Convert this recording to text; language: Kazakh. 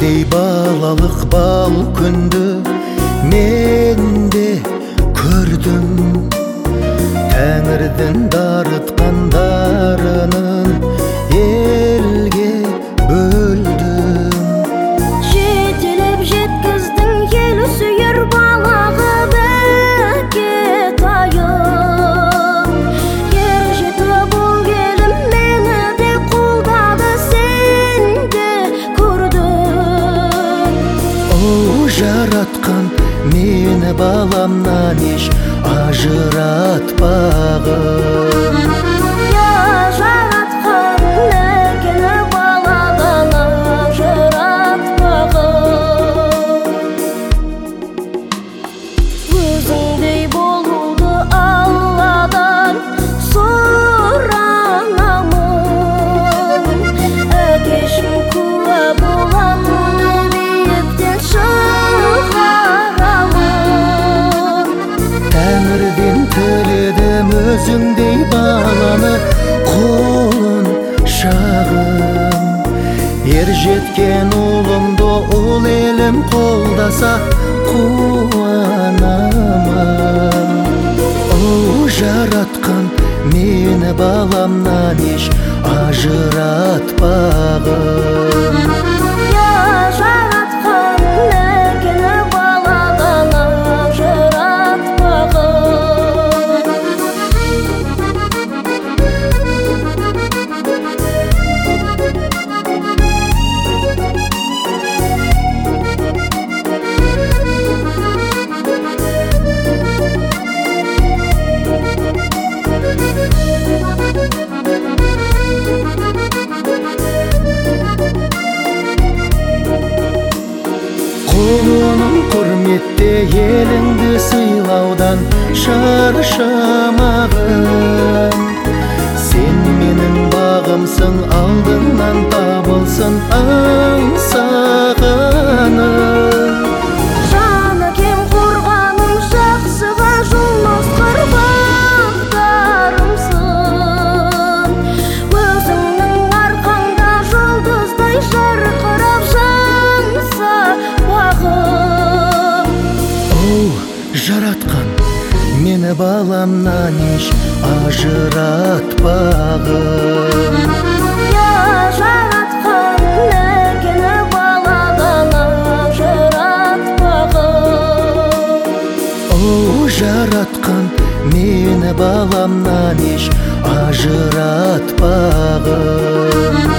өзіңдей балалық бал күнді мен де көрдім. Тәңірдің дарытқандарының елге бөлдім. Жетелеп жеткіздің ел сүйер балағы бәкет айым. Ер жетіп ол елім мені де қолдады, сен де көрдің. Оу, жаратқан мені баламнан еш ажыратпағын. Жаратқан мекені баладан ажыратпағын. Өзіңдей болуды Алладан сұранамын. Әкешім куә боламын, биіктен шығарамын. Тәңірден тіледім өзіңдей баланы, қолын шағым. Ер жеткен ұлымды ол елім қолдаса қуанамын. Оу, жаратқан мені баламнан еш ажыратпағын. Жаратқан мекені баладан ажыратпағын. Құлыным құрметте еліңді сыйлаудан шаршамағын. Сен менің бағымсың, алдыңнан табылсын аңсағаным. Жаны кем қорғаным, жақсыға жолмас құрбақтарымсың. Өзіңнің арқаңда жұлдыздай жарқырап жанса бағым. Оу, жаратқан мені баламнан еш ажыратпағын. Жаратқан мекені баладан ажыратпағын. Оу, жаратқан мені баламнан еш ажыратпағын.